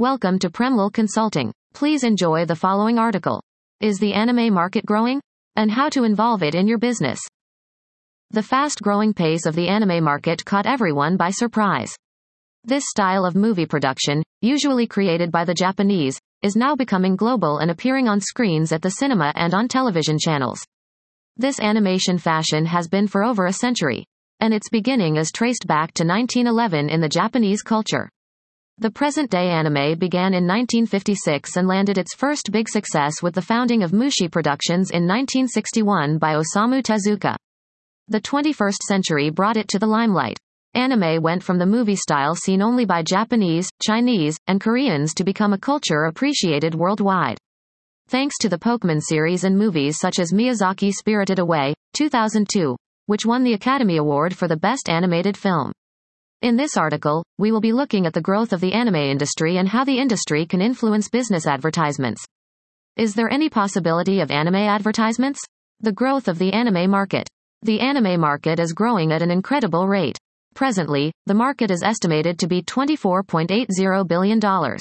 Welcome to Premlil Consulting. Please enjoy the following article. Is the anime market growing? And how to involve it in your business. The fast-growing pace of the anime market caught everyone by surprise. This style of movie production, usually created by the Japanese, is now becoming global and appearing on screens at the cinema and on television channels. This animation fashion has been for over a century, and its beginning is traced back to 1911 in the Japanese culture. The present-day anime began in 1956 and landed its first big success with the founding of Mushi Productions in 1961 by Osamu Tezuka. The 21st century brought it to the limelight. Anime went from the movie style seen only by Japanese, Chinese, and Koreans to become a culture appreciated worldwide. Thanks to the Pokemon series and movies such as Miyazaki's Spirited Away, 2002, which won the Academy Award for the Best Animated Film. In this article, we will be looking at the growth of the anime industry and how the industry can influence business advertisements. Is there any possibility of anime advertisements? The growth of the anime market. The anime market is growing at an incredible rate. Presently, the market is estimated to be $24.80 billion.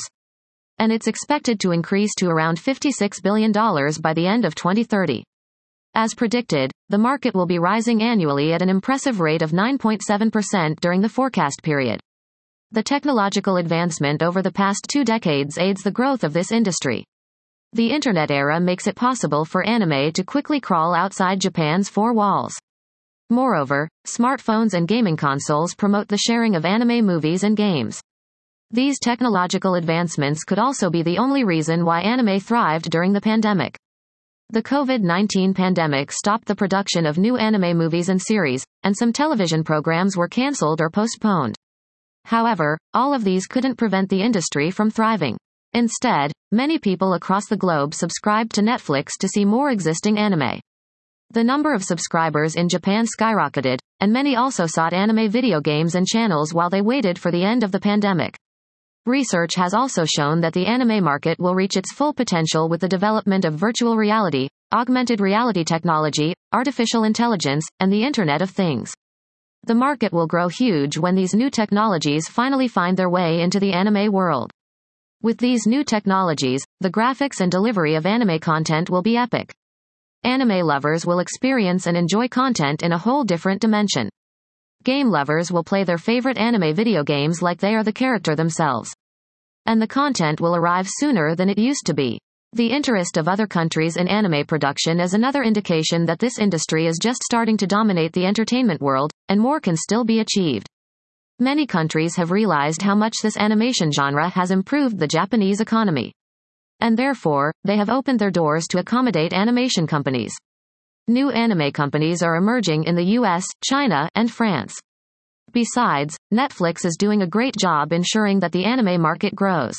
And it's expected to increase to around $56 billion by the end of 2030. As predicted, the market will be rising annually at an impressive rate of 9.7% during the forecast period. The technological advancement over the past 2 decades aids the growth of this industry. The internet era makes it possible for anime to quickly crawl outside Japan's 4 walls. Moreover, smartphones and gaming consoles promote the sharing of anime movies and games. These technological advancements could also be the only reason why anime thrived during the pandemic. The COVID-19 pandemic stopped the production of new anime movies and series, and some television programs were cancelled or postponed. However, all of these couldn't prevent the industry from thriving. Instead, many people across the globe subscribed to Netflix to see more existing anime. The number of subscribers in Japan skyrocketed, and many also sought anime video games and channels while they waited for the end of the pandemic. Research has also shown that the anime market will reach its full potential with the development of virtual reality, augmented reality technology, artificial intelligence, and the Internet of Things. The market will grow huge when these new technologies finally find their way into the anime world. With these new technologies, the graphics and delivery of anime content will be epic. Anime lovers will experience and enjoy content in a whole different dimension. Game lovers will play their favorite anime video games like they are the character themselves. And the content will arrive sooner than it used to be. The interest of other countries in anime production is another indication that this industry is just starting to dominate the entertainment world, and more can still be achieved. Many countries have realized how much this animation genre has improved the Japanese economy. And therefore, they have opened their doors to accommodate animation companies. New anime companies are emerging in the US, China, and France. Besides, Netflix is doing a great job ensuring that the anime market grows.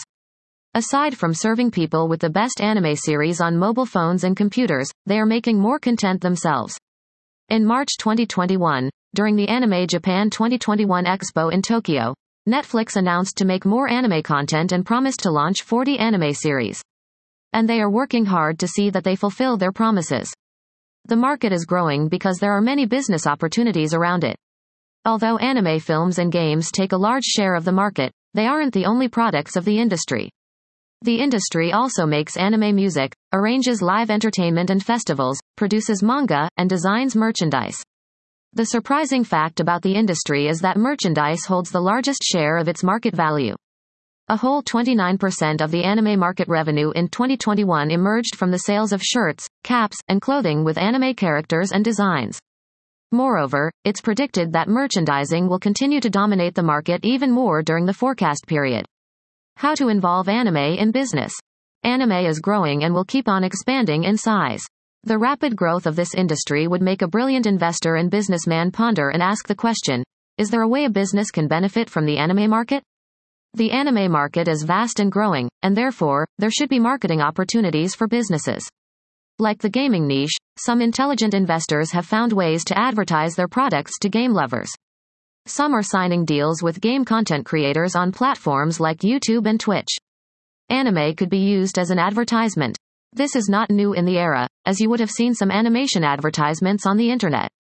Aside from serving people with the best anime series on mobile phones and computers, they are making more content themselves. In March 2021, during the Anime Japan 2021 Expo in Tokyo, Netflix announced to make more anime content and promised to launch 40 anime series. And they are working hard to see that they fulfill their promises. The market is growing because there are many business opportunities around it. Although anime films and games take a large share of the market, they aren't the only products of the industry. The industry also makes anime music, arranges live entertainment and festivals, produces manga, and designs merchandise. The surprising fact about the industry is that merchandise holds the largest share of its market value. A whole 29% of the anime market revenue in 2021 emerged from the sales of shirts, caps, and clothing with anime characters and designs. Moreover, it's predicted that merchandising will continue to dominate the market even more during the forecast period. How to involve anime in business. Anime is growing and will keep on expanding in size. The rapid growth of this industry would make a brilliant investor and businessman ponder and ask the question, is there a way a business can benefit from the anime market? The anime market is vast and growing, and therefore, there should be marketing opportunities for businesses. Like the gaming niche, some intelligent investors have found ways to advertise their products to game lovers. Some are signing deals with game content creators on platforms like YouTube and Twitch. Anime could be used as an advertisement. This is not new in the era, as you would have seen some animation advertisements on the internet.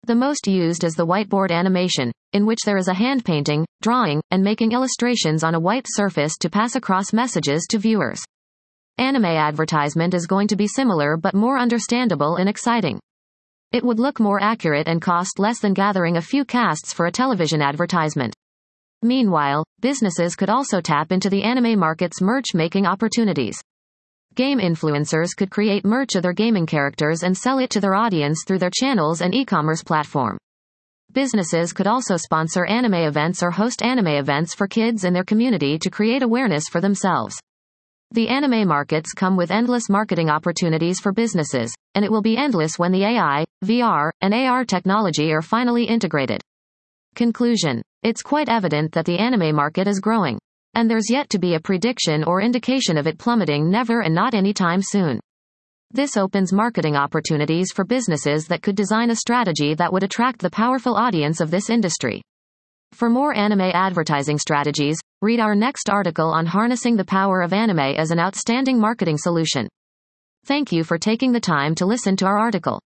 The most used is the whiteboard animation, in which there is a hand painting, drawing, and making illustrations on a white surface to pass across messages to viewers. Anime advertisement is going to be similar but more understandable and exciting. It would look more accurate and cost less than gathering a few casts for a television advertisement. Meanwhile, businesses could also tap into the anime market's merch-making opportunities. Game influencers could create merch of their gaming characters and sell it to their audience through their channels and e-commerce platform. Businesses could also sponsor anime events or host anime events for kids in their community to create awareness for themselves. The anime markets come with endless marketing opportunities for businesses, and it will be endless when the AI, VR, and AR technology are finally integrated. Conclusion. It's quite evident that the anime market is growing. And there's yet to be a prediction or indication of it plummeting, never, and not anytime soon. This opens marketing opportunities for businesses that could design a strategy that would attract the powerful audience of this industry. For more anime advertising strategies, read our next article on harnessing the power of anime as an outstanding marketing solution. Thank you for taking the time to listen to our article.